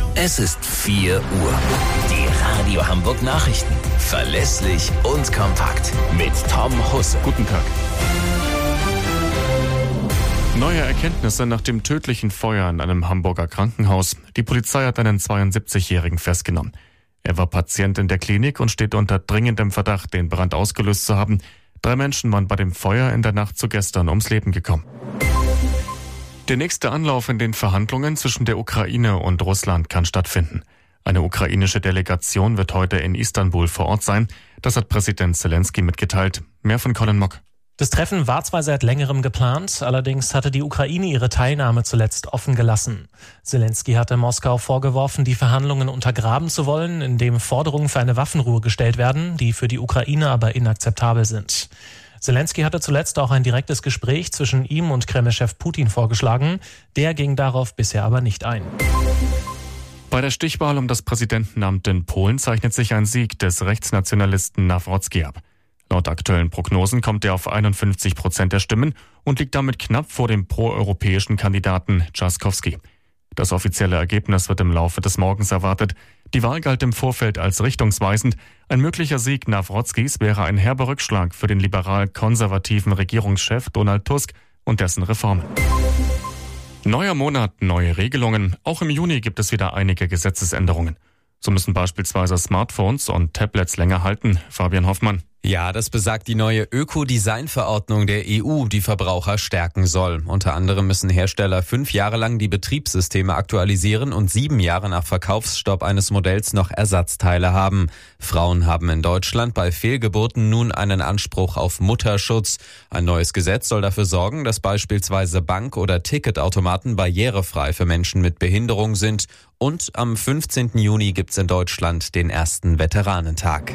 Es ist 4 Uhr. Die Radio Hamburg Nachrichten. Verlässlich und kompakt. Mit Tom Husse. Guten Tag. Neue Erkenntnisse nach dem tödlichen Feuer in einem Hamburger Krankenhaus. Die Polizei hat einen 72-Jährigen festgenommen. Er war Patient in der Klinik und steht unter dringendem Verdacht, den Brand ausgelöst zu haben. 3 Menschen waren bei dem Feuer in der Nacht zu gestern ums Leben gekommen. Der nächste Anlauf in den Verhandlungen zwischen der Ukraine und Russland kann stattfinden. Eine ukrainische Delegation wird heute in Istanbul vor Ort sein. Das hat Präsident Zelensky mitgeteilt. Mehr von Colin Mock. Das Treffen war zwar seit längerem geplant, allerdings hatte die Ukraine ihre Teilnahme zuletzt offen gelassen. Zelensky hatte Moskau vorgeworfen, die Verhandlungen untergraben zu wollen, indem Forderungen für eine Waffenruhe gestellt werden, die für die Ukraine aber inakzeptabel sind. Zelensky hatte zuletzt auch ein direktes Gespräch zwischen ihm und Kreml-Chef Putin vorgeschlagen. Der ging darauf bisher aber nicht ein. Bei der Stichwahl um das Präsidentenamt in Polen zeichnet sich ein Sieg des Rechtsnationalisten Nawrocki ab. Laut aktuellen Prognosen kommt er auf 51% der Stimmen und liegt damit knapp vor dem proeuropäischen Kandidaten Trzaskowski. Das offizielle Ergebnis wird im Laufe des Morgens erwartet. Die Wahl galt im Vorfeld als richtungsweisend. Ein möglicher Sieg Nawrockis wäre ein herber Rückschlag für den liberal-konservativen Regierungschef Donald Tusk und dessen Reformen. Neuer Monat, neue Regelungen. Auch im Juni gibt es wieder einige Gesetzesänderungen. So müssen beispielsweise Smartphones und Tablets länger halten. Fabian Hoffmann. Ja, das besagt die neue Ökodesign-Verordnung der EU, die Verbraucher stärken soll. Unter anderem müssen Hersteller 5 Jahre lang die Betriebssysteme aktualisieren und 7 Jahre nach Verkaufsstopp eines Modells noch Ersatzteile haben. Frauen haben in Deutschland bei Fehlgeburten nun einen Anspruch auf Mutterschutz. Ein neues Gesetz soll dafür sorgen, dass beispielsweise Bank- oder Ticketautomaten barrierefrei für Menschen mit Behinderung sind. Und am 15. Juni gibt's in Deutschland den ersten Veteranentag.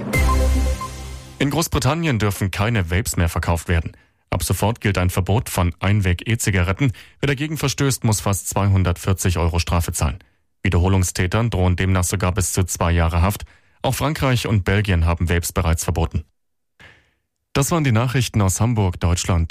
In Großbritannien dürfen keine Vapes mehr verkauft werden. Ab sofort gilt ein Verbot von Einweg-E-Zigaretten. Wer dagegen verstößt, muss fast 240 € Strafe zahlen. Wiederholungstätern drohen demnach sogar bis zu 2 Jahre Haft. Auch Frankreich und Belgien haben Vapes bereits verboten. Das waren die Nachrichten aus Hamburg, Deutschland.